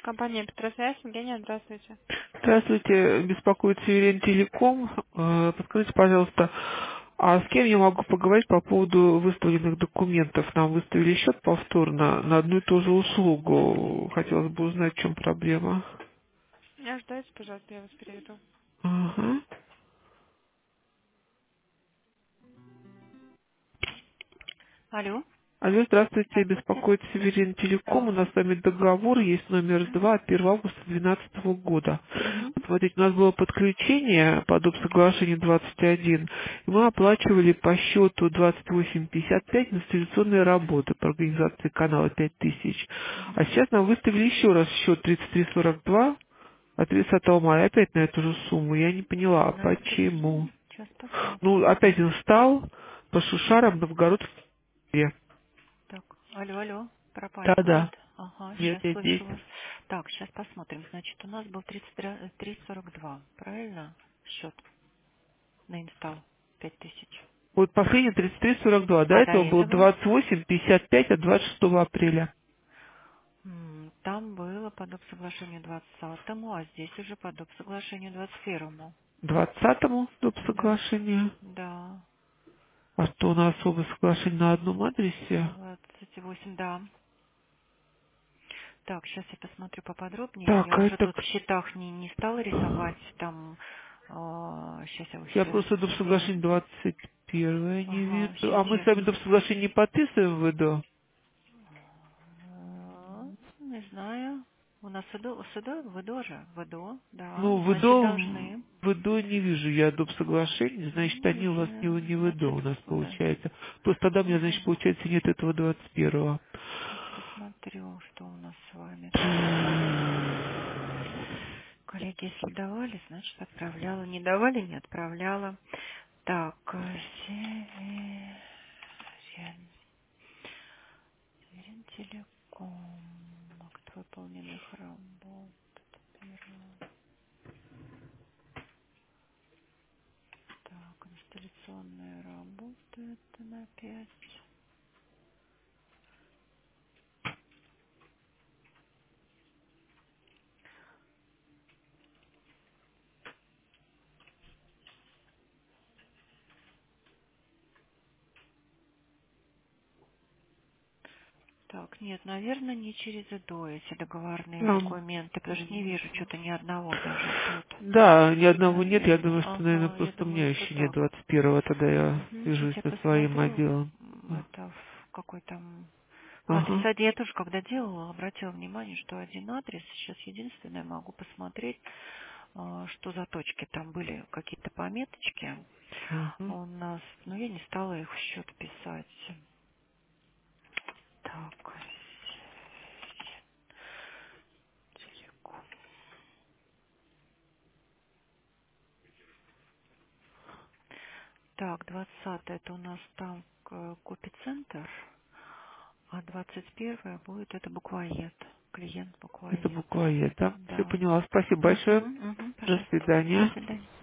Компания Петросвязь. Евгения, здравствуйте. Здравствуйте, беспокоит Северин Телеком. Подскажите, пожалуйста, а с кем я могу поговорить по поводу выставленных документов? Нам выставили счет повторно на одну и ту же услугу. Хотелось бы узнать, в чем проблема. Не ожидайте, пожалуйста, я вас переведу. Ага. Алло. Алло, здравствуйте, Здравствуйте. беспокоит Северин Телеком. Да. У нас с вами договор есть номер Мгм. 2 от 1 августа 2012 года. Мгм. Вот смотрите, у нас было подключение по доп. Соглашению 21, и мы оплачивали по счету 28,55 инсталляционные работы по организации канала 5000. А Мгм. сейчас нам выставили еще раз счет 33,42 от 30 мая, опять на эту же сумму. Я не поняла, а почему? Сейчас Ну, посмотрим. опять инсталл по Шушарам, Новгород. Так, алло. Пропали, Да-да. говорит. Ага, Нет, сейчас я здесь. слышу вас. Так, сейчас посмотрим. Значит, у нас был 3042, правильно? Счет на инсталл 5000. Вот последний 33,42. До А до этого был этого? 28,55 от 26 апреля. Там было по доп. Соглашению 20-му, а здесь уже по доп. Соглашению 21-му. 20-му доп. Да. Соглашения. Да. А что у нас особое соглашение на одном адресе? 28, да. Так, сейчас я посмотрю поподробнее. Так, Я а уже это... тут в счетах не стала рисовать. Там, сейчас я Я все просто доп. Соглашение 21 не Ага, вижу. А мы с сейчас. вами доп. Соглашение не подписываем в ВДО? Не знаю. У нас ВДО же. ВДО, да. Ну, Значит, должны. В ВДО не вижу я доп. Соглашений, значит, они у вас Если, не в ВДО значит, у нас да. получается. Просто тогда у меня, значит, Мгм. получается, нет этого 21-го. Сейчас посмотрю, что у нас с вами тут. Коллеги, если давали, значит отправляла. Не давали, не отправляла. Так, Телеком. Акт выполненных работ. Первое. Так, инсталляционные работы. Это на 5. Так, нет, наверное, не через ИДО эти договорные Там. документы, потому что не вижу что-то ни одного даже тут. Да, ни одного нет. Я Наверное. думаю, что, наверное, Ага, я просто у думаю, меня что еще нет так. 21-го. Тогда я Сейчас свяжусь я со своим посмотрю, отделом. это в какой там... В адрес Ага. один я тоже когда делала, обратила внимание, что один адрес. Сейчас единственное могу посмотреть, что за точки там были, какие-то пометочки Мгм. у нас. Но я не стала их в счет писать. Так, Телеком. Так, 20 это у нас там копицентр, а 21 будет это буквоед, клиент Это буквоед. буква Е, да? Все Да. поняла. Спасибо большое. Угу, До пожалуйста. До свидания. свидания.